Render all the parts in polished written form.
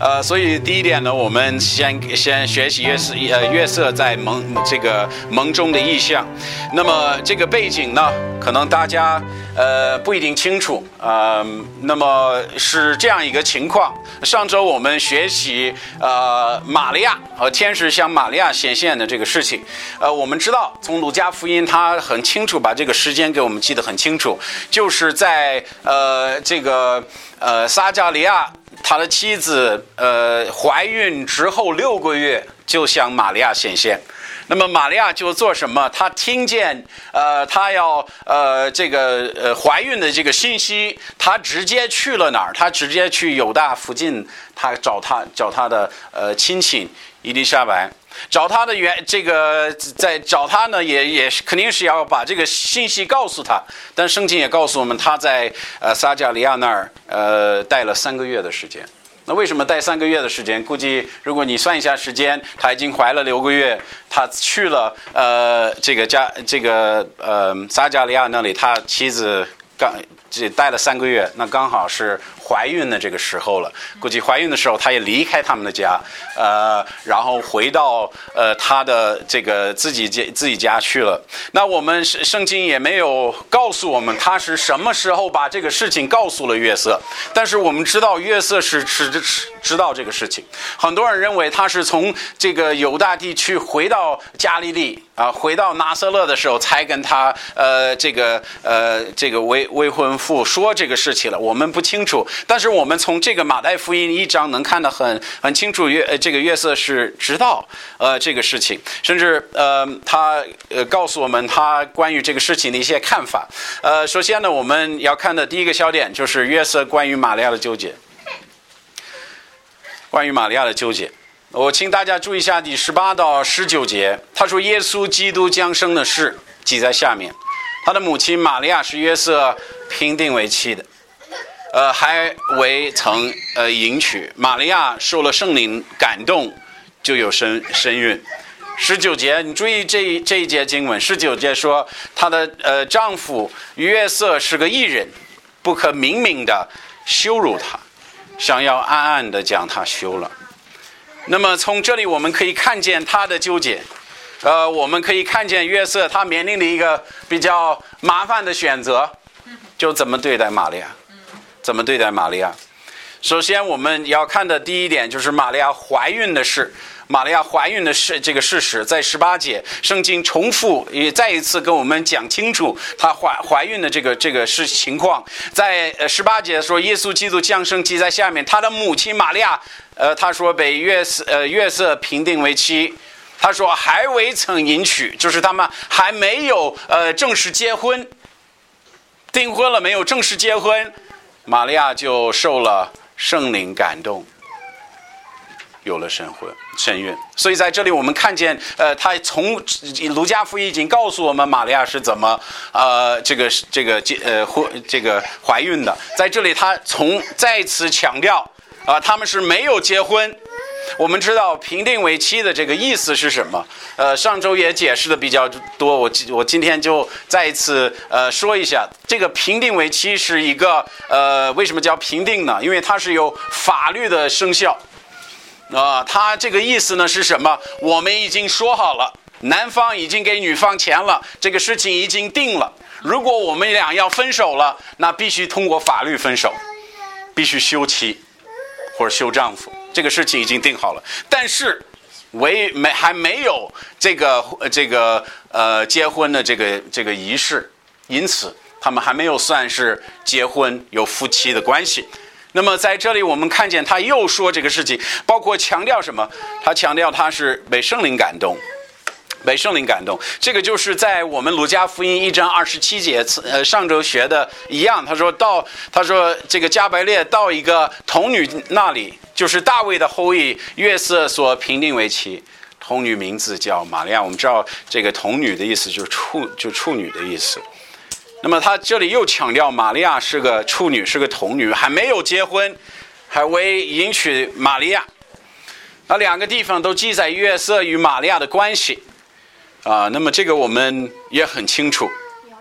所以第一点呢，我们先学习约瑟在梦中的意象。那么这个背景呢，可能大家不一定清楚那么是这样一个情况。上周我们学习玛利亚和天使向玛利亚显现的这个事情。我们知道从路加福音他很清楚把这个时间给我们记得很清楚，就是在撒迦利亚他的妻子怀孕之后6个月就向玛利亚显现。那么玛利亚就做什么？她听见她要怀孕的这个信息，她直接去了哪儿？她直接去犹大附近，她找她的亲戚伊丽莎白，找她的在找她呢，也肯定是要把这个信息告诉她。但圣经也告诉我们，她在撒迦利亚那儿待了3个月的时间。那为什么待3个月的时间？估计如果你算一下时间，她已经怀了6个月，她去了撒迦利亚那里，他妻子只待了3个月，那刚好是怀孕的这个时候了。估计怀孕的时候，她也离开他们的家，然后回到她的这个自己家去了。那我们圣经也没有告诉我们她是什么时候把这个事情告诉了约瑟，但是我们知道约瑟是知道这个事情。很多人认为他是从这个犹大地区回到加利利回到拿撒勒的时候才跟他这个未婚夫说这个事情了。我们不清楚，但是我们从这个马太福音1章能看得很清楚，约瑟是知道这个事情，甚至他告诉我们他关于这个事情的一些看法。首先呢，我们要看的第一个焦点就是约瑟关于玛利亚的纠结。关于玛利亚的纠结，我请大家注意一下第18到19节。他说耶稣基督降生的事记在下面。他的母亲玛利亚是约瑟评定为妻的，还未曾迎娶。玛利亚受了圣灵感动，就有身孕。19节，你注意这一节经文。19节说她的丈夫约瑟是个义人，不可明明的羞辱她，想要暗暗的将她休了。那么从这里我们可以看见他的纠结。我们可以看见约瑟他面临的一个比较麻烦的选择，就怎么对待玛利亚。首先我们要看的第一点就是玛利亚怀孕的事。玛利亚怀孕的事这个事实，在18节圣经重复也再一次跟我们讲清楚她怀孕的这个情况。在18节说耶稣基督降生记在下面，她的母亲玛利亚她说被约瑟评定为妻。他说还未曾迎娶，就是他们还没有正式结婚，订婚了没有正式结婚，玛利亚就受了圣灵感动，有了身孕。所以在这里我们看见他从路加福音已经告诉我们玛利亚是怎么怀孕的。在这里他再次强调他们是没有结婚。我们知道评定为妻的这个意思是什么？上周也解释的比较多，我今天就再一次说一下。这个评定为妻是一个为什么叫评定呢？因为它是有法律的生效。它这个意思呢是什么？我们已经说好了，男方已经给女方钱了，这个事情已经定了。如果我们俩要分手了，那必须通过法律分手，必须休妻或者休丈夫。这个事情已经定好了，但是还没有这个结婚的这个仪式，因此他们还没有算是结婚有夫妻的关系。那么在这里我们看见他又说这个事情，包括强调什么？他强调他是被圣灵感动。这个就是在我们路加福音1章27节上周学的一样。他说这个加百列到一个童女那里，就是大卫的后裔约瑟所评定为妻，童女名字叫玛利亚。我们知道这个童女的意思就是处女的意思。那么他这里又强调玛利亚是个处女，是个童女，还没有结婚，还未迎娶玛利亚。那2个地方都记载约瑟与玛利亚的关系。那么这个我们也很清楚。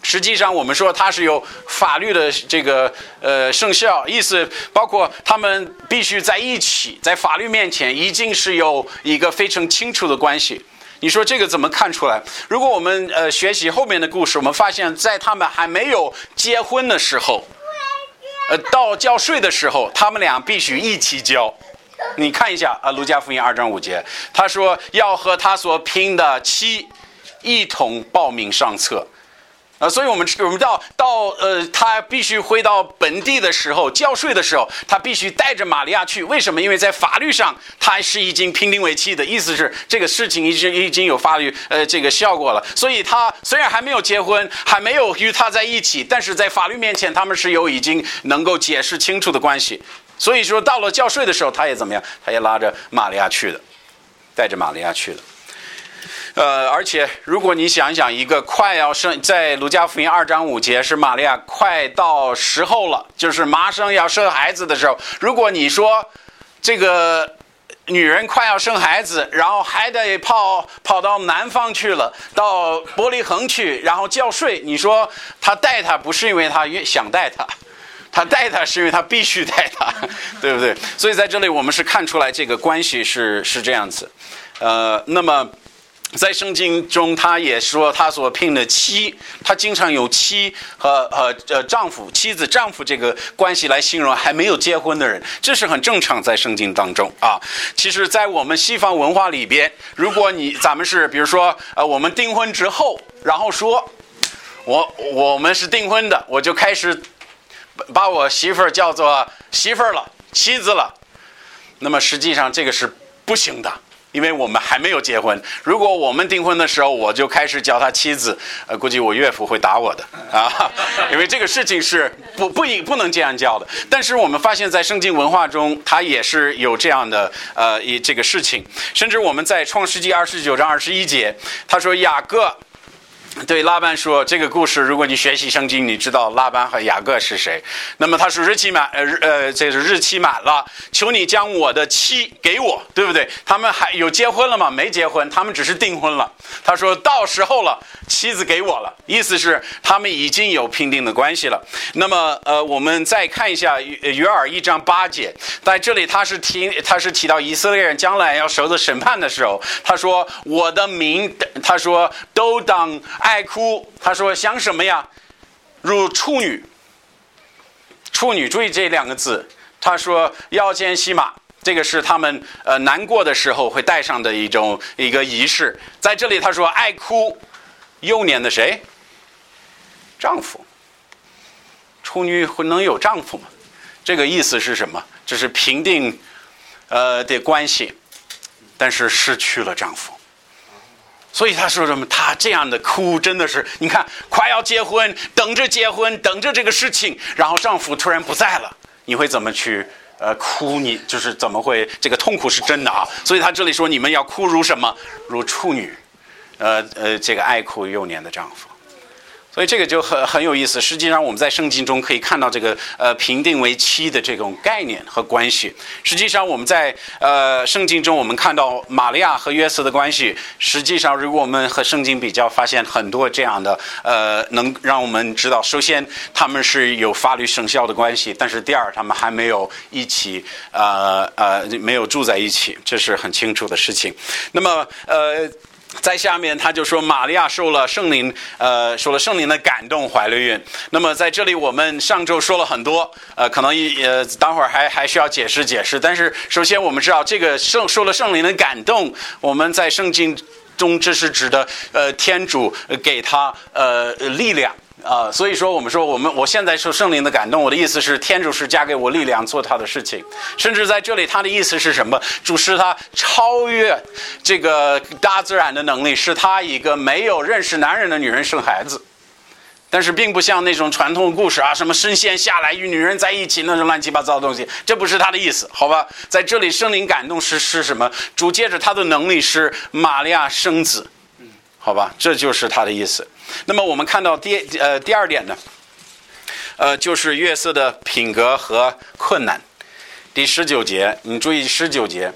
实际上我们说它是有法律的这个生效，意思包括他们必须在一起，在法律面前已经是有一个非常清楚的关系。你说这个怎么看出来？如果我们学习后面的故事，我们发现在他们还没有结婚的时候，到交税的时候，他们俩必须一起交。你看一下路加福音2章5节，他说要和他所聘的妻一同报名上册。所以我们到他必须回到本地的时候，交税的时候，他必须带着玛利亚去。为什么？因为在法律上他是已经评定为妻的，意思是这个事情已经有法律这个效果了。所以他虽然还没有结婚，还没有与他在一起，但是在法律面前他们是有已经能够解释清楚的关系。所以说到了交税的时候，他也怎么样？他也拉着玛利亚去的，带着玛利亚去的。而且如果你想一想，一个快要生，在路加福音2章5节是玛利亚快到时候了，就是马上要生孩子的时候。如果你说这个女人快要生孩子，然后还得跑到南方去了，到伯利恒去，然后交税，你说他带她不是因为他想带她，他带她是因为他必须带她，对不对？所以在这里我们是看出来这个关系是这样子。那么在圣经中，他也说他所聘的妻，他经常有妻和丈夫、妻子、丈夫这个关系来形容还没有结婚的人，这是很正常在圣经当中啊。其实，在我们西方文化里边，如果咱们是比如说我们订婚之后，然后说我们是订婚的，我就开始把我媳妇儿叫做媳妇儿了、妻子了，那么实际上这个是不行的。因为我们还没有结婚，如果我们订婚的时候我就开始叫他妻子，估计我岳父会打我的啊，因为这个事情是不能这样叫的。但是我们发现在圣经文化中，它也是有这样的这个事情，甚至我们在创世纪29章21节，他说雅各对拉班说，这个故事如果你学习圣经，你知道拉班和雅各是谁。那么他说这是日期满了，求你将我的妻给我，对不对？他们还有结婚了吗？没结婚，他们只是订婚了。他说到时候了，妻子给我了，意思是他们已经有评定的关系了。那么我们再看一下约珥1章8节，在这里他是提到以色列人将来要受的审判的时候，他说我的民，他说都当爱哭，他说像什么呀？如处女。处女，注意这2个字，他说腰间系马，这个是他们难过的时候会带上的一个仪式。在这里他说爱哭幼年的谁？丈夫。处女能有丈夫吗？这个意思是什么？这是评定的关系，但是失去了丈夫。所以他说什么？他这样的哭真的是，你看快要结婚，等着结婚，等着这个事情，然后丈夫突然不在了，你会怎么去哭？你就是怎么会这个痛苦是真的啊？所以他这里说你们要哭如什么？如处女，这个爱哭幼年的丈夫。所以这个就很有意思。实际上我们在圣经中可以看到这个评定为妻的这种概念和关系。实际上我们在圣经中我们看到玛利亚和约瑟的关系，实际上如果我们和圣经比较，发现很多这样的能让我们知道，首先他们是有法律生效的关系，但是第二他们还没有一起没有住在一起，这是很清楚的事情。那么在下面他就说玛利亚受了圣灵的感动怀了孕。那么在这里我们上周说了很多，可能待会儿还需要解释。但是首先我们知道这个受了圣灵的感动，我们在圣经中这是指的天主给他力量。所以说我现在受圣灵的感动，我的意思是天主是加给我力量做他的事情。甚至在这里他的意思是什么？主使他超越这个大自然的能力，使他一个没有认识男人的女人生孩子。但是并不像那种传统故事啊，什么神仙下来与女人在一起那种乱七八糟的东西，这不是他的意思，好吧？在这里圣灵感动是什么？主借着他的能力使玛利亚生子，好吧？这就是他的意思。那么我们看到第二点呢，就是约瑟的品格和困难。第19节，你注意19节，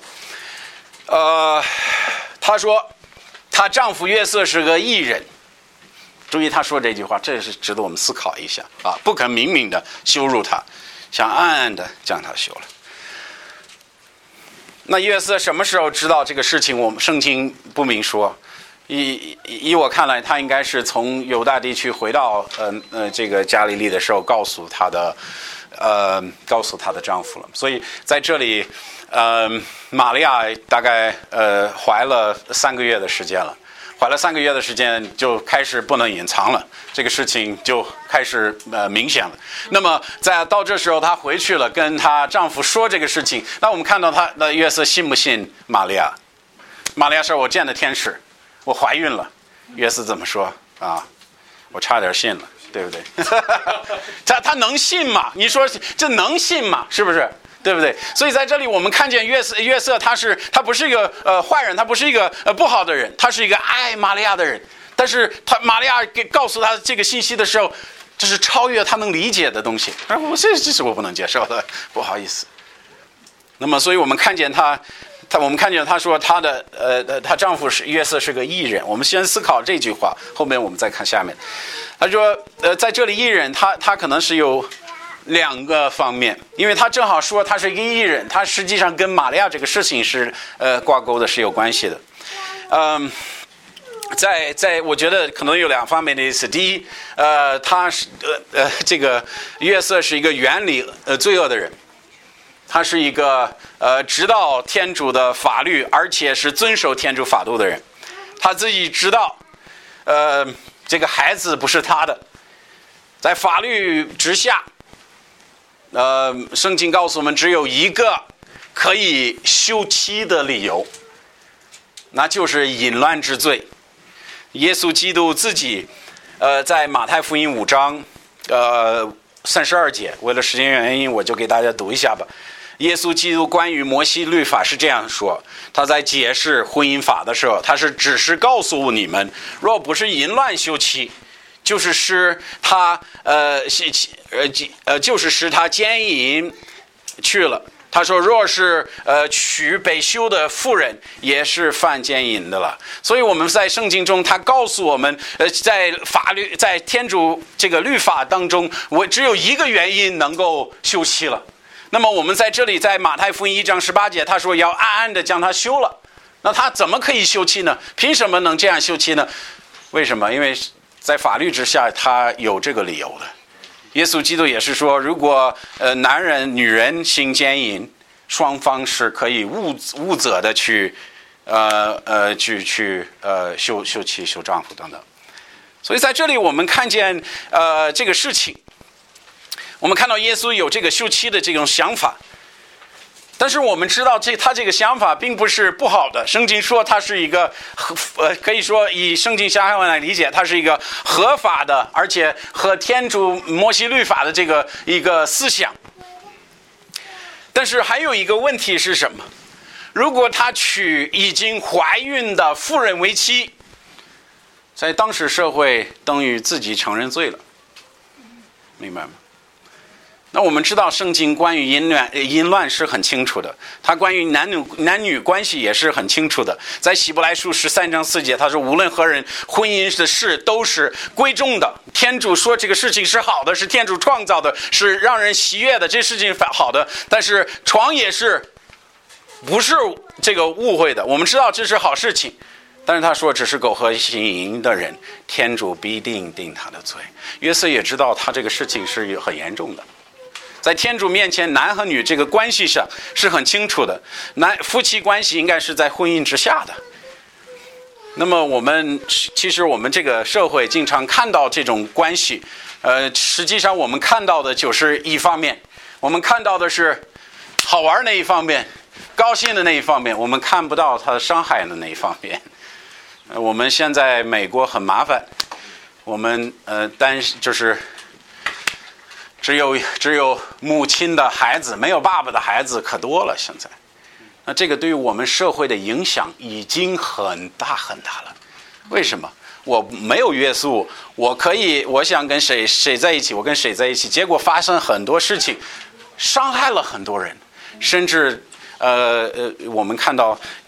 她说她丈夫约瑟是个义人， 注意他说这句话，这是值得我们思考一下啊！不肯明明的羞辱他，想暗暗的将他休了。那约瑟什么时候知道这个事情？我们圣经不明说。以我看来，他应该是从犹大地区回到这个加利利的时候，告诉她的丈夫了。所以在这里，玛利亚大概怀了3个月的时间了。怀了3个月的时间，就开始不能隐藏了，这个事情就开始明显了。那么到这时候，她回去了，跟她丈夫说这个事情。那我们看到她的约瑟信不信玛利亚？玛利亚说：“我见了天使，我怀孕了。”约瑟怎么说啊？我差点信了，对不对？他能信吗？你说这能信吗？是不是？对不对？所以在这里我们看见约瑟他不是一个坏人，他不是一个不好的人，他是一个爱玛利亚的人。但是玛利亚告诉他这个信息的时候，这是超越他能理解的东西。这是我不能接受的，不好意思。那么，所以我们看见他说她丈夫约瑟是个义人。我们先思考这句话，后面我们再看下面。他说在这里义人他可能是有2个方面，因为他正好说他是一个义人，他实际上跟玛利亚这个事情是挂钩的，是有关系的。我觉得可能有2方面的意思。第一，他是这个约瑟是一个远离罪恶的人，他是一个知道天主的法律，而且是遵守天主法度的人。他自己知道这个孩子不是他的，在法律之下圣经告诉我们只有一个可以休妻的理由，那就是淫乱之罪。耶稣基督自己在马太福音5章32节，为了时间原因我就给大家读一下吧。耶稣基督关于摩西律法是这样说，他在解释婚姻法的时候，他是只是告诉你们，若不是淫乱休妻，就是使他奸淫去了。他说若是娶被休的妇人，也是犯奸淫的了。所以我们在圣经中他告诉我们在法律在天主这个律法当中，我只有一个原因能够休妻了。那么我们在这里在马太福音1章18节，他说要暗暗的将他休了。那他怎么可以休妻呢？凭什么能这样休妻呢？为什么？因为在法律之下他有这个理由的。耶稣基督也是说，如果男人女人行奸淫，双方是可以误责的去休妻休丈夫等等。所以在这里我们看见这个事情，我们看到耶稣有这个休妻的这种想法，但是我们知道他这个想法并不是不好的。圣经说他是一个可以说以圣经相关来理解，他是一个合法的，而且和天主摩西律法的这个一个思想。但是还有一个问题是什么？如果他娶已经怀孕的妇人为妻，在当时社会等于自己承认罪了，明白吗？那我们知道圣经关于淫乱是很清楚的，它关于男女关系也是很清楚的。在希伯来书13章4节，他说无论何人婚姻的事都是贵重的，天主说这个事情是好的，是天主创造的，是让人喜悦的，这事情好的。但是床也是不是这个误会的，我们知道这是好事情。但是他说只是苟合行淫的人，天主必定定他的罪。约瑟也知道他这个事情是很严重的，在天主面前男和女这个关系上是很清楚的，夫妻关系应该是在婚姻之下的。那么其实我们这个社会经常看到这种关系，实际上我们看到的就是一方面，我们看到的是好玩那一方面，高兴的那一方面，我们看不到它伤害的那一方面。我们现在美国很麻烦，我们就是只有母亲的孩子，没有爸爸的孩子可多了现在。那这个对于我们社会的影响已经很大很大了。为什么？我没有约束，我想跟谁在一起，我跟谁在一起，结果发生很多事情，伤害了很多人，甚至我们看到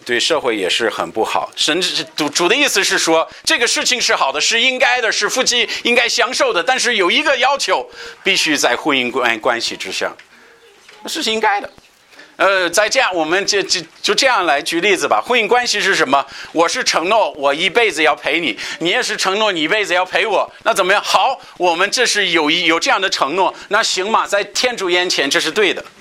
对社会也是很不好。神主的意思是说，这个事情是好的，是应该的，是夫妻应该享受的，但是有一个要求，必须在婚姻关系之上，那是应该的。再这样，我们就这样来举例子吧。婚姻关系是什么？我是承诺我一辈子要陪你，你也是承诺你一辈子要陪我。那怎么样？好，我们这是有这样的承诺，那行嘛，在天主眼前这是对的。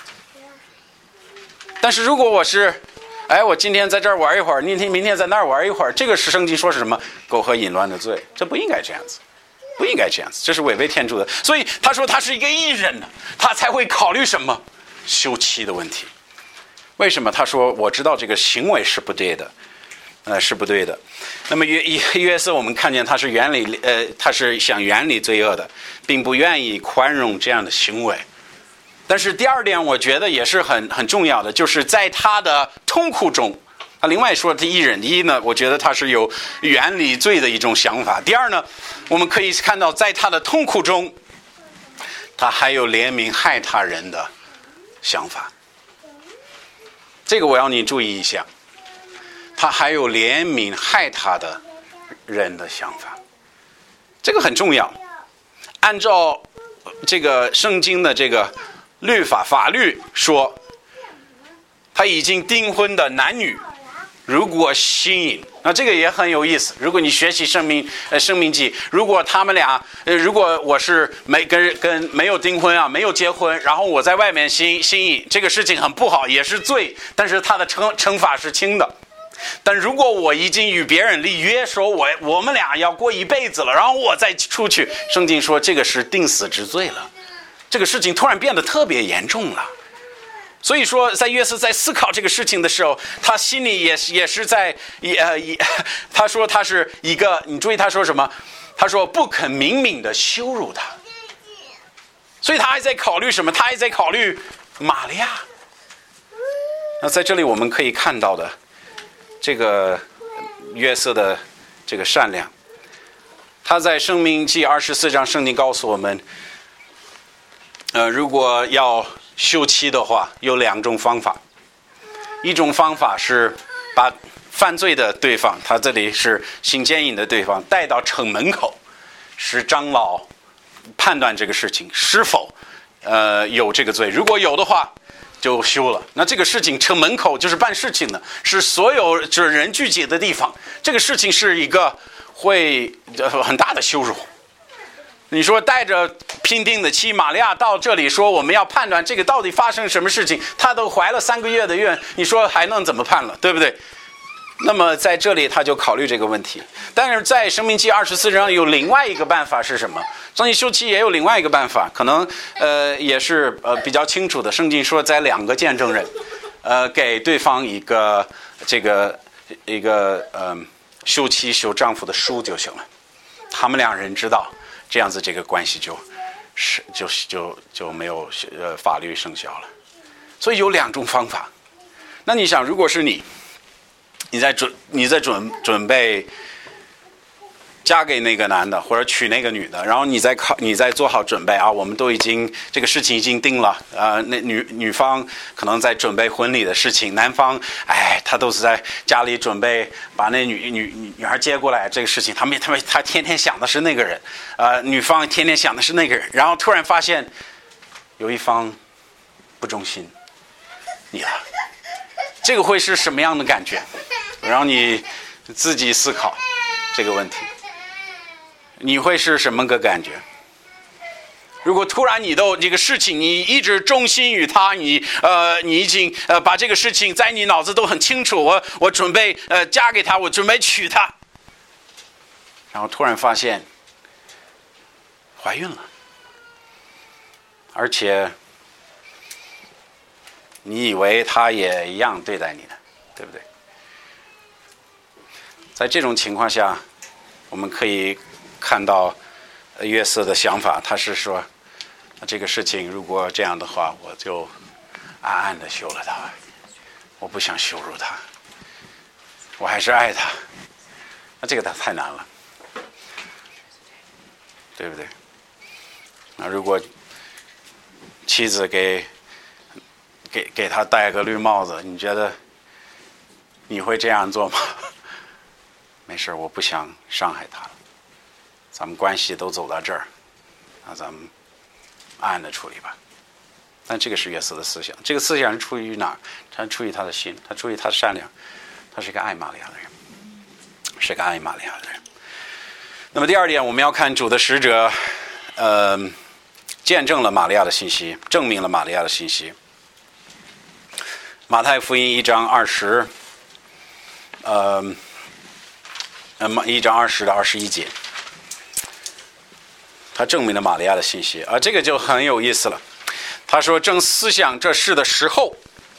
但是如果我今天在这儿玩一会儿，明天在那儿玩一会儿，这个是圣经说是什么？苟合淫乱的罪，这不应该这样子，不应该这样子，这是违背天主的。所以他说他是一个义人呢，他才会考虑什么？休妻的问题。为什么？他说我知道这个行为是不对的，是不对的。那么约瑟我们看见他是他是想远离罪恶的，并不愿意宽容这样的行为。但是第二点我觉得也是很重要的，就是在他的痛苦中，他另外说第一人，第一呢，我觉得他是有远离罪的一种想法。第二呢，我们可以看到在他的痛苦中，他还有怜悯害他人的想法。这个我要你注意一下，他还有怜悯害他的人的想法，这个很重要。按照这个圣经的这个法律说，他已经订婚的男女如果心淫，那这个也很有意思。如果你学习生命记，如果他们俩如果我是没有订婚啊，没有结婚，然后我在外面心淫，这个事情很不好，也是罪，但是他的惩罚是轻的。但如果我已经与别人立约，说我们俩要过一辈子了，然后我再出去，圣经说这个是定死之罪了，这个事情突然变得特别严重了。所以说在约瑟在思考这个事情的时候，他心里也是在他说他是一个，你注意他说什么？他说不肯明明的羞辱他。所以他还在考虑什么？他还在考虑玛利亚。那在这里我们可以看到的这个约瑟的这个善良，他在申命记24章圣经告诉我们，如果要休妻的话，有2种方法。一种方法是把犯罪的对方，他这里是行奸淫的对方，带到城门口，使长老判断这个事情是否有这个罪。如果有的话，就休了。那这个事情城门口就是办事情的，是所有就是人聚集的地方。这个事情是一个会很大的羞辱。你说带着聘定的妻玛利亚到这里说我们要判断这个到底发生什么事情，她都怀了3个月的孕，你说还能怎么判了，对不对？那么在这里他就考虑这个问题。但是在申命记24章有另外一个办法是什么？圣经休妻也有另外一个办法，可能也是比较清楚的。圣经说在2个见证人给对方一个休妻休丈夫的书就行了，他们2人知道，这样子这个关系就没有法律生效了。所以有2种方法。那你想，如果是你在准备嫁给那个男的或者娶那个女的，然后你在做好准备啊，我们都已经这个事情已经定了，那女方可能在准备婚礼的事情，男方他都是在家里准备把那女孩接过来，这个事情他天天想的是那个人，女方天天想的是那个人，然后突然发现有一方不忠心你了，这个会是什么样的感觉？让你自己思考这个问题，你会是什么个感觉？如果突然你这个事情你一直忠心于他，你已经把这个事情在你脑子都很清楚，我准备嫁给他，我准备娶她，然后突然发现怀孕了，而且你以为他也一样对待你的，对不对？在这种情况下，我们可以看到约瑟的想法，他是说这个事情如果这样的话，我就暗暗的休了他，我不想羞辱他，我还是爱他。那这个太难了，对不对？那如果妻子给他戴个绿帽子，你觉得你会这样做吗？没事，我不想伤害他了，咱们关系都走到这儿，那咱们暗暗的处理吧。但这个是约瑟的思想，这个思想是出于哪儿？他出于他的心，他出于他的善良，他是一个爱玛利亚的人，是个爱玛利亚的人。那么第二点，我们要看主的使者，见证了玛利亚的信息，证明了玛利亚的信息。马太福音1章20，1章20到21节，他证明了玛利亚的信息，这个就很有意思了。他说正思想这事的时候，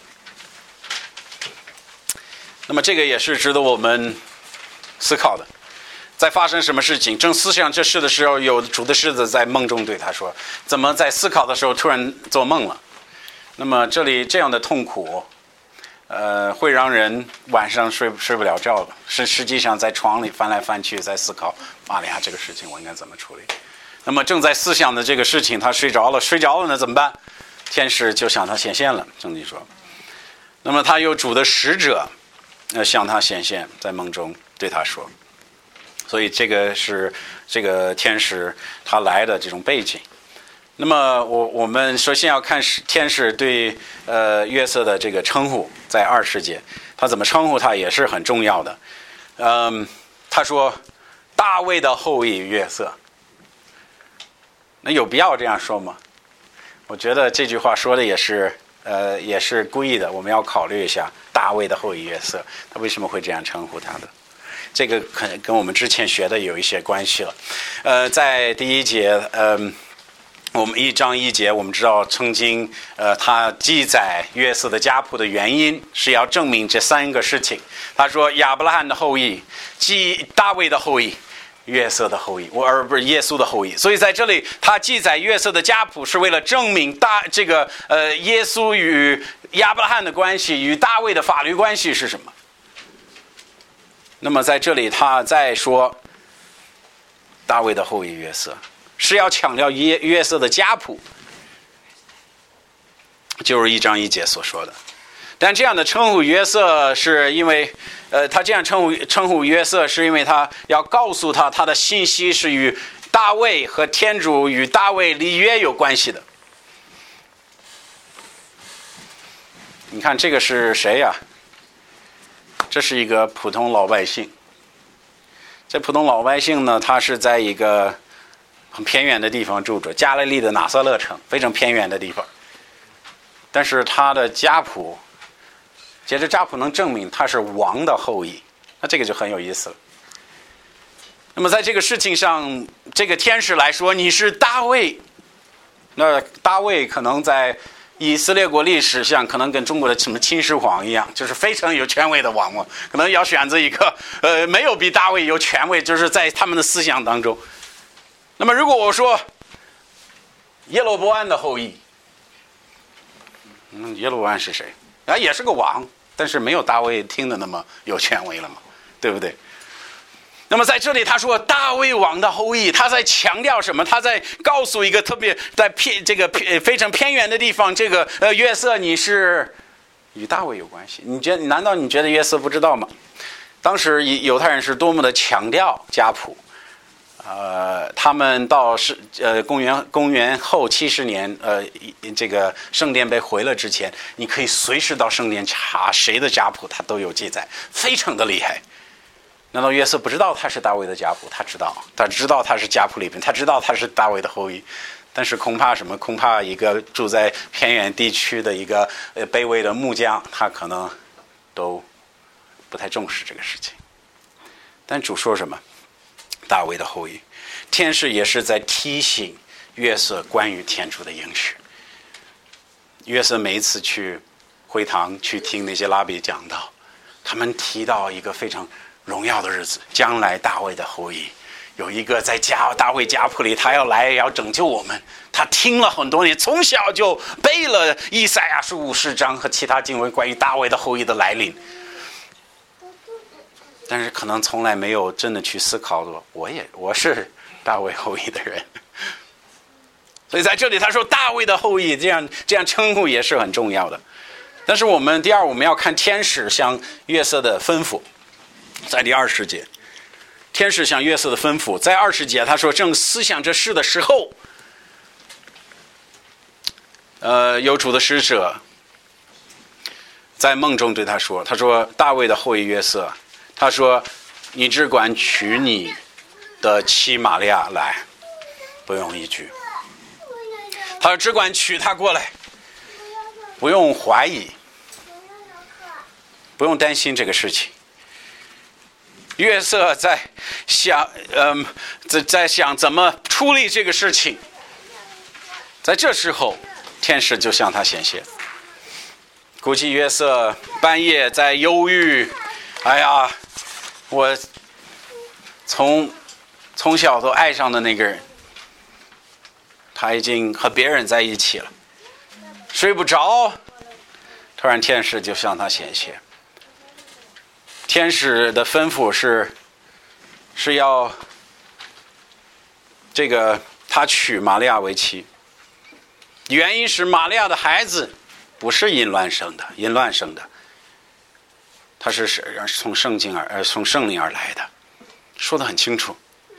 那么这个也是值得我们思考的。在发生什么事情正思想这事的时候，有主的使者在梦中对他说，怎么在思考的时候突然做梦了？那么这里这样的痛苦会让人晚上睡不了觉的，实际上在床里翻来翻去，在思考玛利亚这个事情我应该怎么处理。那么正在思想的这个事情，他睡着了呢怎么办？天使就向他显现了，圣经说。那么他有主的使者向他显现，在梦中对他说。所以这个是这个天使他来的这种背景。那么我们首先要看天使对约瑟的这个称呼，在20节他怎么称呼他也是很重要的。他说大卫的后裔约瑟，那有必要这样说吗？我觉得这句话说的也是故意的，我们要考虑一下大卫的后裔约瑟，他为什么会这样称呼他的？这个可能跟我们之前学的有一些关系了。在第1节，我们1章1节，我们知道曾经他记载约瑟的家谱的原因是要证明这3个事情。他说亚伯拉罕的后裔，大卫的后裔，约瑟的后裔，而不是耶稣的后裔。所以在这里他记载约瑟的家谱是为了证明耶稣与亚伯拉罕的关系与大卫的法律关系是什么。那么在这里他再说大卫的后裔约瑟，是要强调约瑟的家谱，就是1章1节所说的。但这样的称呼约瑟是因为他这样称呼约瑟是因为他要告诉他的信息是与大卫和天主与大卫立约有关系的。你看这个是谁呀？这是一个普通老百姓。这普通老百姓呢，他是在一个很偏远的地方住着，加利利的拿撒勒城，非常偏远的地方。但是他的家谱，接着家谱能证明他是王的后裔，那这个就很有意思了。那么在这个事情上，这个天使来说你是大卫，那大卫可能在以色列国历史上可能跟中国的什么秦始皇一样，就是非常有权威的王嘛，可能要选择一个没有比大卫有权威，就是在他们的思想当中。那么如果我说耶罗波安的后裔，耶罗波安是谁？也是个王，但是没有大卫听的那么有权威了嘛，对不对？那么在这里他说大卫王的后裔，他在强调什么？他在告诉一个特别在非常偏远的地方，这个约瑟你是与大卫有关系。难道你觉得约瑟不知道吗？当时犹太人是多么的强调家谱。他们到公元后70年，这个圣殿被毁了之前，你可以随时到圣殿查谁的家谱，他都有记载，非常的厉害。难道约瑟不知道他是大卫的家谱？他知道他是家谱里面，他知道他是大卫的后裔，但是恐怕一个住在偏远地区的一个卑微的木匠，他可能都不太重视这个事情。但主说什么？大卫的后裔，天使也是在提醒约瑟关于天主的应许。约瑟每一次去会堂去听那些拉比讲道，他们提到一个非常荣耀的日子，将来大卫的后裔有一个在大卫家谱里，他要来要拯救我们。他听了很多年，从小就背了以赛亚书50章和其他经文关于大卫的后裔的来临，但是可能从来没有真的去思考过，我是大卫后裔的人。所以在这里他说大卫的后裔，这样称呼也是很重要的。 但是我们要看天使向约瑟的吩咐，在第20节，天使向约瑟的吩咐，在20节他说，正思想这事的时候，有主的使者在梦中对他说，大卫的后裔约瑟，他说你只管娶你的妻玛利亚来，不用依据。他说只管娶她过来，不用怀疑，不用担心这个事情。约瑟在想怎么处理这个事情，在这时候天使就向他显现。估计约瑟半夜在忧郁，哎呀，我从小都爱上的那个人，他已经和别人在一起了，睡不着。突然天使就向他显现，天使的吩咐是要他娶玛利亚为妻，原因是玛利亚的孩子不是淫乱生的，他是从圣灵而来的，说得很清楚。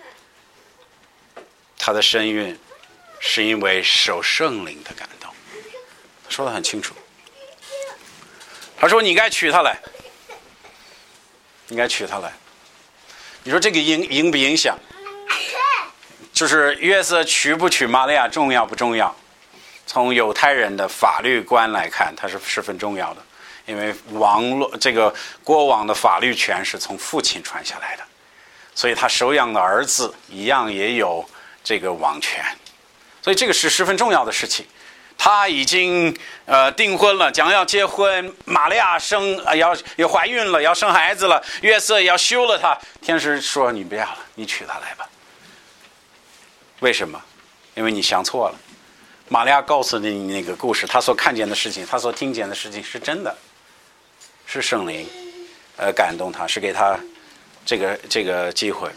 他的身孕是因为受圣灵的感动，说得很清楚。他说你应该娶她来，你说这个影不影响？就是约瑟娶不娶玛利亚重要不重要？从犹太人的法律观来看，它是十分重要的，因为国王的法律权是从父亲传下来的，所以他收养的儿子一样也有这个王权，所以这个是十分重要的事情。他已经订婚了，将要结婚，玛利亚要怀孕了，要生孩子了，约瑟要休了他。天使说你不要了，你娶她来吧。为什么？因为你想错了。玛利亚告诉你那个故事，他所看见的事情，他所听见的事情是真的，是圣灵感动他，是给他这个机会。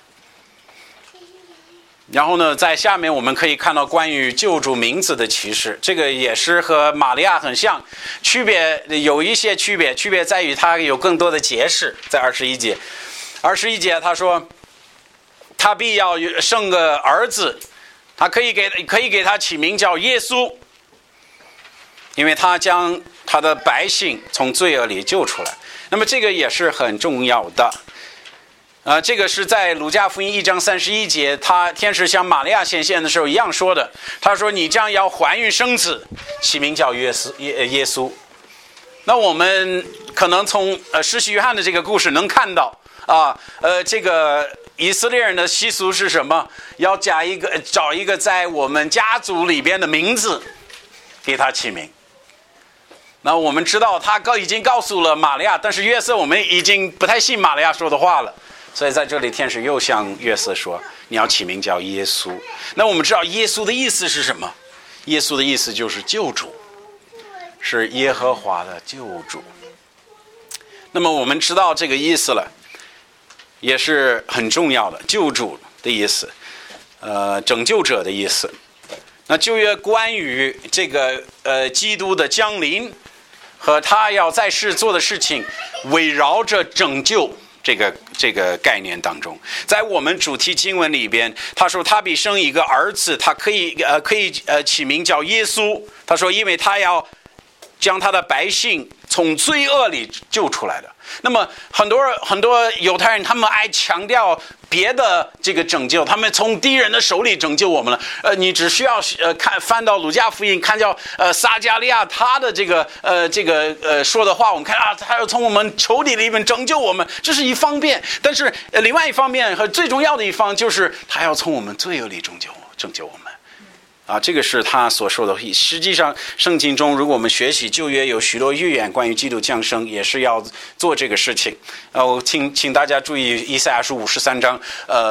然后呢，在下面我们可以看到关于救主名字的启示，这个也是和玛利亚很像，有一些区别在于它有更多的解释。在21节他说他必要生个儿子，他可以给他起名叫耶稣，因为他将他的百姓从罪恶里救出来。那么这个也是很重要的。这个是在路加福音1章31节，天使向玛利亚显现的时候一样说的。他说你将要怀孕生子，起名叫耶稣。那我们可能从施洗约翰的这个故事能看到这个以色列人的习俗是什么？要找一个在我们家族里边的名字给他起名。那我们知道他已经告诉了玛利亚，但是约瑟我们已经不太信玛利亚说的话了，所以在这里天使又向约瑟说你要起名叫耶稣。那我们知道耶稣的意思是什么？耶稣的意思就是救主，是耶和华的救主。那么我们知道这个意思了，也是很重要的，救主的意思，拯救者的意思。那旧约关于这个基督的降临和他要在世做的事情，围绕着拯救这个概念当中。在我们主题经文里边，他说他必生一个儿子，他可以起名叫耶稣。他说因为他要将他的百姓从罪恶里救出来的。那么很多犹太人他们爱强调别的这个拯救，他们从敌人的手里拯救我们了。你只需要翻到路加福音，看到撒迦利亚他的这个说的话，我们看他要从我们仇敌里面拯救我们，这是一方面。但是另外一方面和最重要的一方就是他要从我们罪恶里拯救我们。这个是他所说的。实际上圣经中如果我们学习旧约，有许多预言关于基督降生也是要做这个事情。我请大家注意以赛亚书53章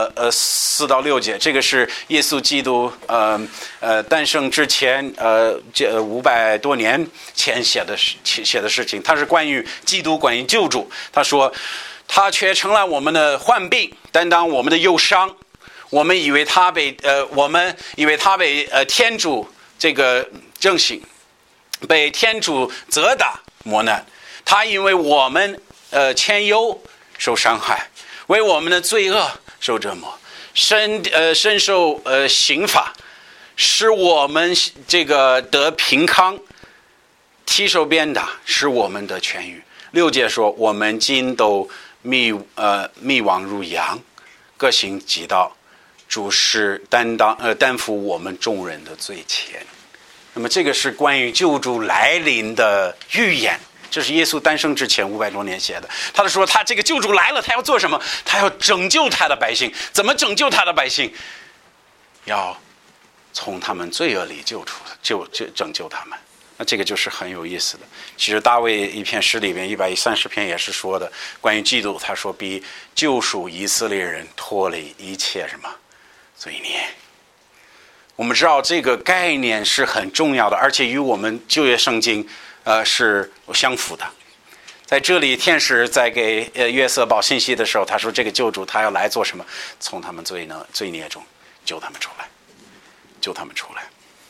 4到6节，这个是耶稣基督诞生之前500多年前写的事情。它是关于基督，关于救主。他说他却承担我们的患病，担当我们的忧伤。我们以为他被天主这个正行，被天主责打， 磨难，他因为我们愆忧受伤害，为我们的罪恶受折磨，深受刑罚，使我们这个得平康，体受鞭打，使我们得痊愈。6节说，我们今都迷惘如羊，各行己道，主是担负我们众人的罪愆。那么这个是关于救主来临的预言，这是耶稣诞生之前500多年写的。他说他这个救主来了，他要做什么？他要拯救他的百姓。怎么拯救他的百姓？要从他们罪恶里拯救他们。那这个就是很有意思的。其实大卫一篇诗里面130篇也是说的，关于基督，他说必救赎以色列人脱离一切什么罪孽。我们知道这个概念是很重要的，而且与我们旧约圣经是相符的。在这里天使在给约瑟报信息的时候，他说这个救主他要来做什么？从他们罪孽中救他们出来。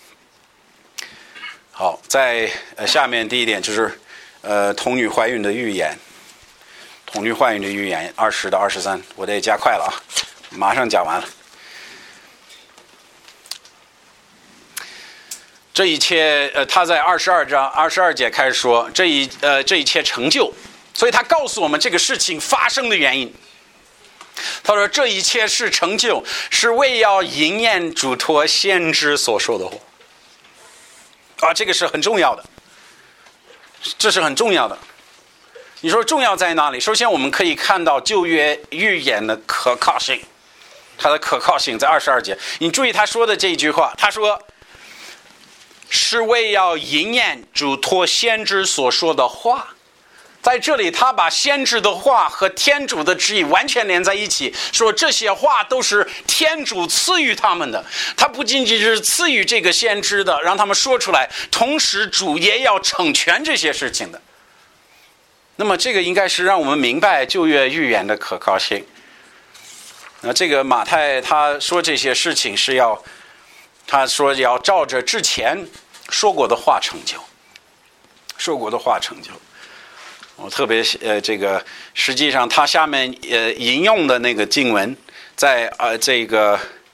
好，在下面第一点就是童女怀孕的预言。童女怀孕的预言20到23，我得加快了啊，马上讲完了。这一切他在22章22节开始说这一切成就，所以他告诉我们这个事情发生的原因。他说这一切是成就，是为要应验主托先知所说的话。这个是很重要的，这是很重要的。你说重要在哪里？首先我们可以看到旧约预言的可靠性，它的可靠性在22节。你注意他说的这一句话，他说是为要应验主托先知所说的话。在这里他把先知的话和天主的旨意完全连在一起，说这些话都是天主赐予他们的，他不仅仅是赐予这个先知的让他们说出来，同时主也要成全这些事情的。那么这个应该是让我们明白旧约预言的可靠性。那这个马太他说这些事情是他说要照着之前说过的话成就，我特别这个实际上他下面引用的那个经文在这个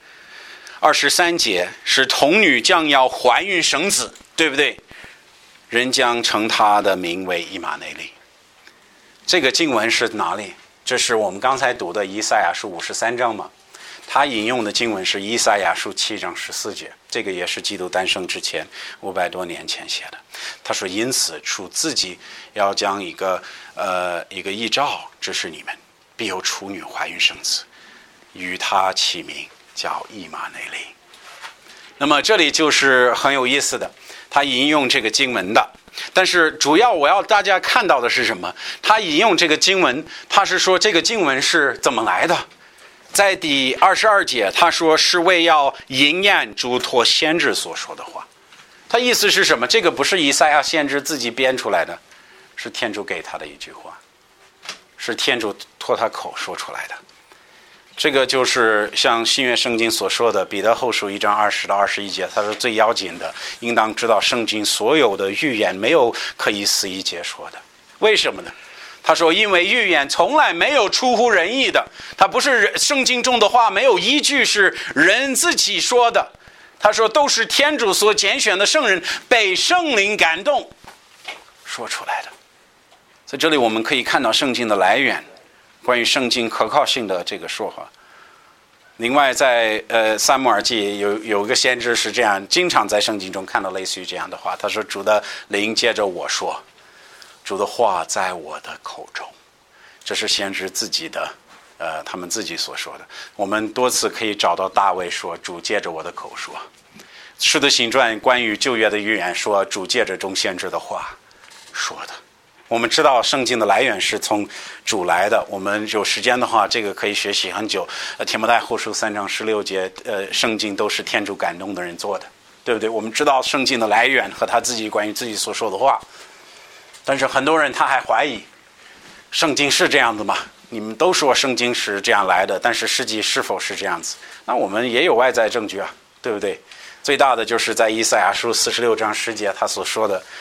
23节是童女将要怀孕生子，对不对？人将称他的名为以马内利。这个经文是哪里？这是我们刚才读的以赛亚书53章嘛。他引用的经文是以赛亚书7章14节，这个也是基督诞生之前500多年前写的。他说因此主自己要将一个异兆指示你们，必有处女怀孕生子，与他起名叫以马内利。那么这里就是很有意思的，他引用这个经文的，但是主要我要大家看到的是什么？他引用这个经文，他是说这个经文是怎么来的？在第22节他说是为要应验主托先知所说的话。他意思是什么？这个不是以赛亚先知自己编出来的，是天主给他的一句话，是天主托他口说出来的。这个就是像新约圣经所说的彼得后书1章20到21节，他说最要紧的应当知道圣经所有的预言没有可以肆意解说的。为什么呢？他说因为预言从来没有出乎人意的，他不是圣经中的话没有依据是人自己说的，他说都是天主所拣选的圣人被圣灵感动说出来的。在这里我们可以看到圣经的来源，关于圣经可靠性的这个说法。另外在撒母耳记有一个先知是这样，经常在圣经中看到类似于这样的话，他说主的灵接着我说，主的话在我的口中。这是先知自己的他们自己所说的。我们多次可以找到大卫说主借着我的口说。使徒行传关于旧约的预言说主借着众先知的话说的。我们知道圣经的来源是从主来的，我们有时间的话这个可以学习很久。提摩太后书3章16节圣经都是天主感动的人做的，对不对？我们知道圣经的来源和他自己关于自己所说的话。但是很多人他还怀疑圣经是这样子吗？你们都说圣经是这样来的，但是实际是否是这样子？那我们也有外在证据啊，对不对？最大的就是在以赛亚书46章10节他所说的，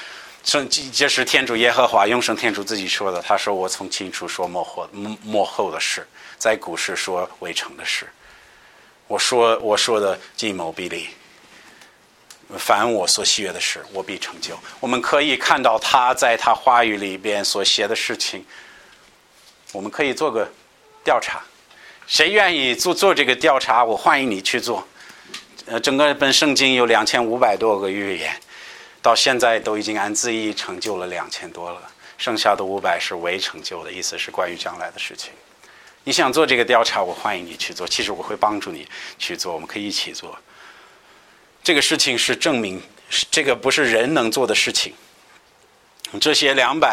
这是天主耶和华永生天主自己说的，他说我从起初说末后的事，在古时说未成的事，我说的计谋必立，凡我所喜悦的事我必成就。我们可以看到他在他话语里边所写的事情，我们可以做个调查，谁愿意做这个调查，我欢迎你去做。整个本圣经有2500多个预言，到现在都已经按字义成就了2000多了，剩下的500是未成就的，意思是关于将来的事情。你想做这个调查，我欢迎你去做，其实我会帮助你去做，我们可以一起做。这个事情是证明这个不是人能做的事情。这些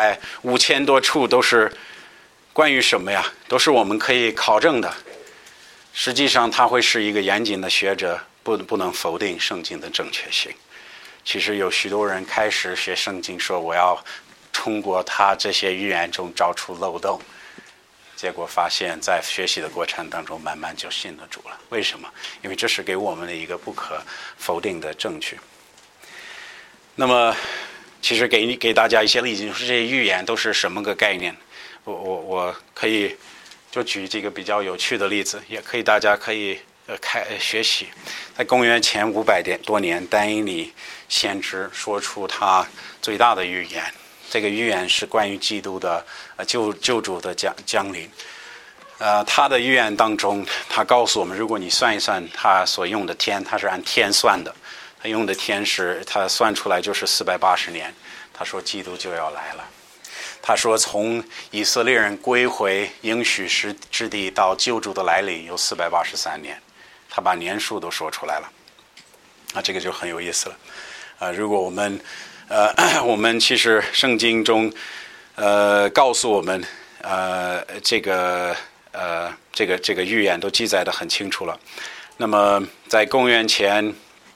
5000多处都是关于什么呀？都是我们可以考证的。实际上他会是一个严谨的学者，不能否定圣经的正确性。其实有许多人开始学圣经，说我要通过他这些预言中找出漏洞，结果发现在学习的过程当中慢慢就信得住了。为什么？因为这是给我们的一个不可否定的证据。那么其实给大家一些例子，就是这些预言都是什么个概念。我可以就举几个比较有趣的例子，也可以大家可以学习。在公元前500多年，但以理先知说出他最大的预言。这个预言是关于基督的救主的降临。他的预言当中，他告诉我们，如果你算一算他所用的天，他是按天算的，他用的天是他算出来就是480年。他说基督就要来了。他说从以色列人归回应许之地到救主的来临有483年，他把年数都说出来了。这个就很有意思了。如果我们其实圣经中告诉我们这个预言都记载得很清楚了。那么在公元前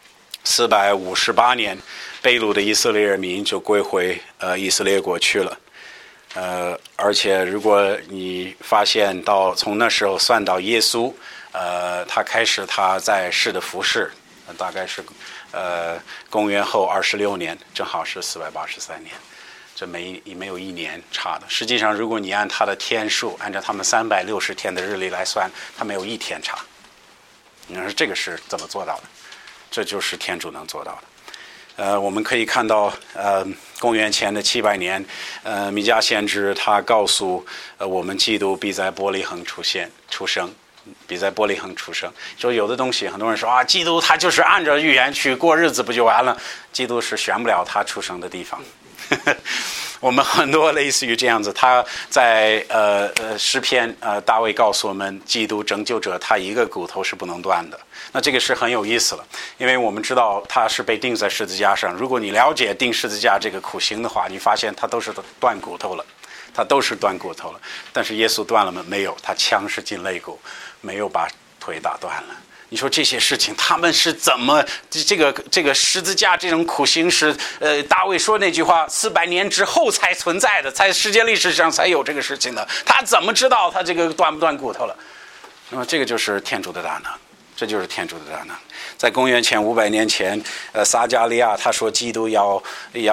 458年，被掳的以色列人民就归回以色列国去了。而且如果你发现从那时候算到耶稣，他开始他在世的服事，大概是公元后26年，正好是483年，这没有一年差的。实际上如果你按他的天数，按照他们360天的日历来算，他没有一天差。你说这个是怎么做到的？这就是天主能做到的。我们可以看到公元前的700年，米迦先知他告诉我们，基督必在伯利恒出生，必在伯利恒出生。说有的东西很多人说基督他就是按照预言去过日子不就完了？基督是选不了他出生的地方。我们很多类似于这样子，他在诗篇大卫告诉我们，基督拯救者他一个骨头是不能断的。那这个是很有意思了，因为我们知道他是被钉在十字架上。如果你了解钉十字架这个苦行的话，你发现他都是断骨头了，但是耶稣断了吗？没有，他枪是进肋骨，没有把腿打断了。你说这些事情他们是怎么这个十字架这种苦行是大卫说那句话400年之后才存在的，在世界历史上才有这个事情的，他怎么知道他这个断不断骨头了？那么这个就是天主的大能，这就是天主的大能。在公元前500年前，撒迦利亚他说基督要以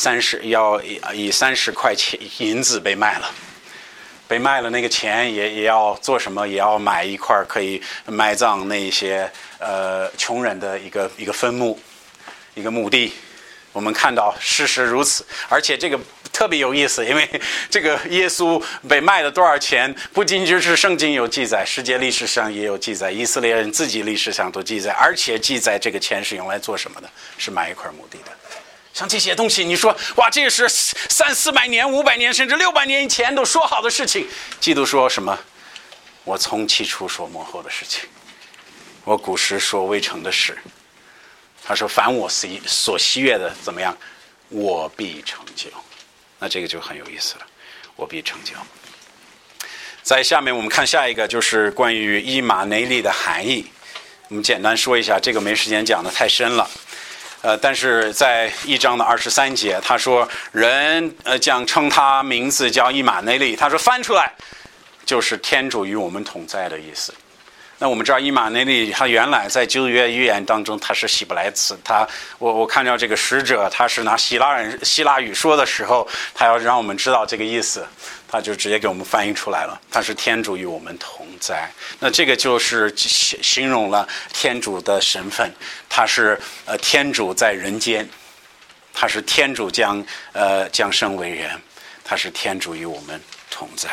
30块钱银子被卖了。被卖了那个钱也要做什么？也要买一块可以埋葬那些穷人的一个坟墓，一个墓地。我们看到事实如此，而且这个特别有意思，因为这个耶稣被卖了多少钱，不仅仅是圣经有记载，世界历史上也有记载，以色列人自己历史上都记载，而且记载这个钱是用来做什么的？是买一块墓地的。像这些东西，你说哇，这是300-400年、500年甚至600年以前都说好的事情。基督说什么？我从起初说末后的事情，我古时说未成的事。他说凡我所喜悦的怎么样，我必成就。那这个就很有意思了，我必成就。在下面我们看下一个，就是关于以马内利的含义。我们简单说一下，这个没时间讲的太深了。但是在1章的23节，他说人将称他名字叫以马内利，他说翻出来就是天主与我们同在的意思。 那我们知道以马内利他原来在旧约预言当中他是希伯来词，我看到这个使者他是拿希腊语说的时候，他要让我们知道这个意思，他就直接给我们翻译出来了，他是天主与我们同在。那这个就是形容了天主的身份，他是天主在人间，他是天主降生为人，他是天主与我们同在。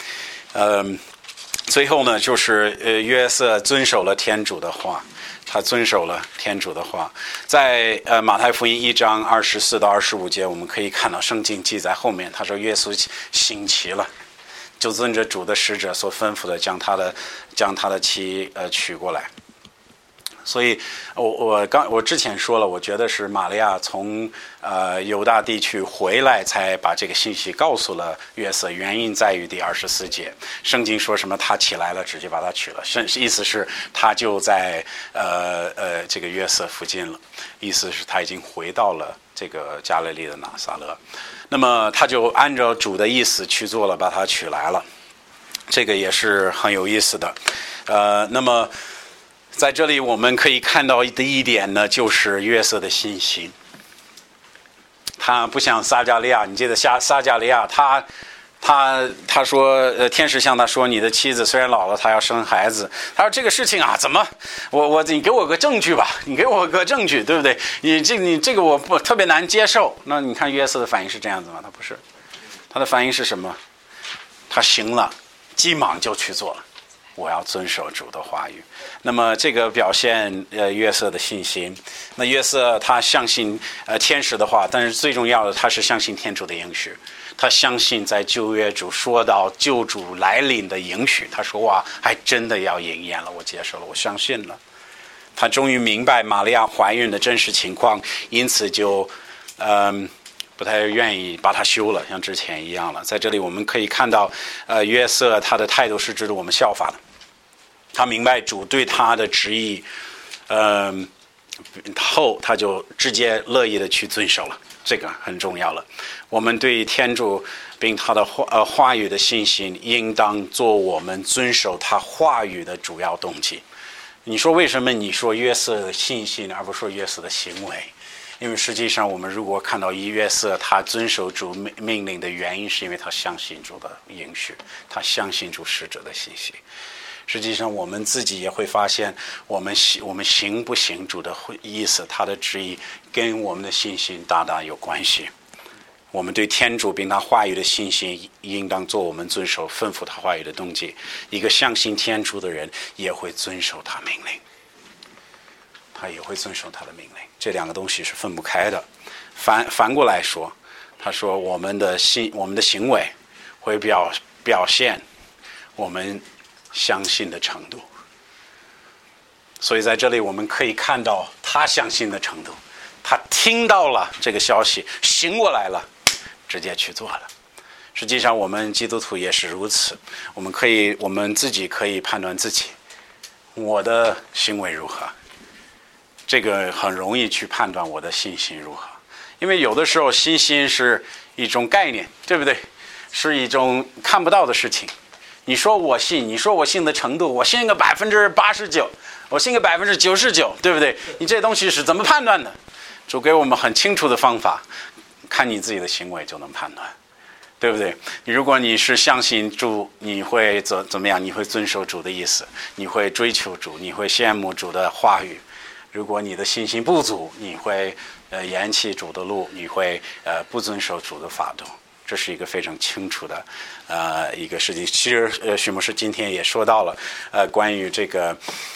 最后呢，就是约瑟遵守了天主的话，他遵守了天主的话。在马太福音1章24到25节，我们可以看到圣经记载后面，他说耶稣行齐了，就遵着主的使者所吩咐的，将他的妻娶过来。所以我之前说了，我觉得是玛利亚从犹大地区回来才把这个信息告诉了约瑟，原因在于第24节，圣经说什么他起来了，直接把他娶了，意思是他就在这个约瑟附近了，意思是他已经回到了这个加利利的拿撒勒，那么他就按照主的意思去做了，把他娶来了，这个也是很有意思的。那么在这里我们可以看到的一点呢，就是约瑟的信心。他不像撒迦利亚，你记得撒迦利亚，他说天使向他说，你的妻子虽然老了，她要生孩子。他说这个事情啊，怎么你给我个证据吧，你给我个证据，对不对？你这个我不特别难接受。那你看约瑟的反应是这样子吗？他不是，他的反应是什么？他行了，急忙就去做了。我要遵守主的话语。那么这个表现约瑟的信心。那约瑟他相信天使的话，但是最重要的他是相信天主的应许，他相信在旧约主说到救主来临的应许，他说哇，还真的要应验了，我接受了，我相信了。他终于明白玛利亚怀孕的真实情况，因此就不太愿意把它休了，像之前一样了。在这里我们可以看到约瑟他的态度是值得我们效法的。他明白主对他的旨意后他就直接乐意的去遵守了，这个很重要了。我们对天主并他的话语的信心应当做我们遵守他话语的主要动机。你说为什么你说约瑟的信心而不说约瑟的行为？因为实际上我们如果看到约瑟他遵守主命令的原因，是因为他相信主的应许，他相信主使者的信息。实际上我们自己也会发现，我们行不行主的意思，他的旨意跟我们的信心大大有关系。我们对天主并他话语的信心应当做我们遵守吩咐他话语的动机。一个相信天主的人也会遵守他命令，他也会遵守他的命令，这两个东西是分不开的。反过来说，他说我们的行为会表现我们相信的程度。所以在这里我们可以看到他相信的程度，他听到了这个消息，醒过来了，直接去做了。实际上我们基督徒也是如此，我们自己可以判断自己，我的行为如何，这个很容易去判断我的信心如何。因为有的时候信心是一种概念，对不对？是一种看不到的事情。你说我信，你说我信的程度，我信个89%，我信个99%，对不对？你这东西是怎么判断的？主给我们很清楚的方法，看你自己的行为就能判断，对不对？如果你是相信主，你会怎么样？你会遵守主的意思，你会追求主，你会羡慕主的话语。如果你的信心不足，你会厌弃主的路，你会不遵守主的法度。这是一个非常清楚的一个事情。其实许牧师今天也说到了关于这个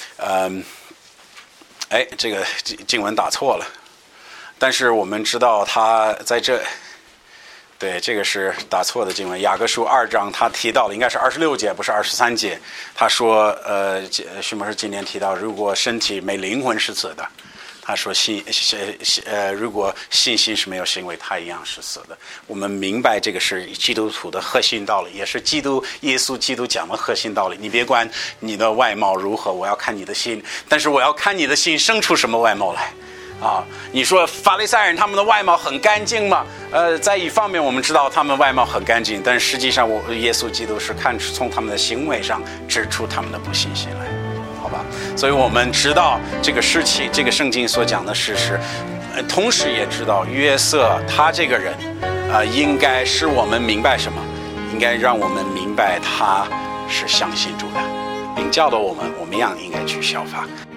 这个经文打错了，但是我们知道他在对，这个是打错的经文。雅各书2章他提到的应该是26节，不是23节。他说许牧师今天提到，如果身体没灵魂是死的，他说如果信心是没有行为，他一样是死的。我们明白这个是基督徒的核心道理，也是耶稣基督讲的核心道理。你别管你的外貌如何，我要看你的心，但是我要看你的心生出什么外貌来啊！你说法利赛人他们的外貌很干净吗？在一方面我们知道他们外貌很干净，但是实际上耶稣基督是从他们的行为上指出他们的不信心来。 好吧？所以我们知道这个事情，这个圣经所讲的事实，同时也知道约瑟他这个人，应该使我们明白什么？应该让我们明白他是相信主的，并教导我们一样应该去效法。